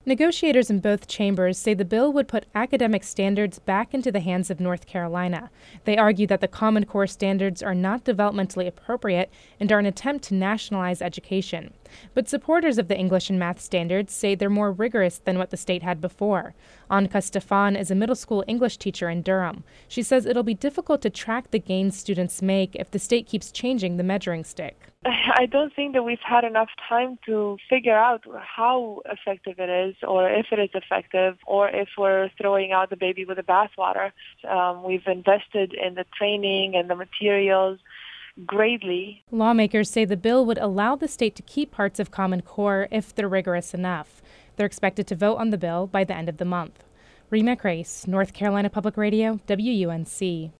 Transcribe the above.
Negotiators in both chambers say the bill would put academic standards back into the hands of North Carolina. They argue that the Common Core standards are not developmentally appropriate and are an attempt to nationalize education. But supporters of the English and math standards say they're more rigorous than what the state had before. Anka Stefan is a middle school English teacher in Durham. She says it'll be difficult to track the gains students make if the state keeps changing the measuring stick. I don't think that we've had enough time to figure out how effective it is, or if it is effective, or if we're throwing out the baby with the bathwater. We've invested in the training and the materials greatly. Lawmakers say the bill would allow the state to keep parts of Common Core if they're rigorous enough. They're expected to vote on the bill by the end of the month. Rima Grace, North Carolina Public Radio, WUNC.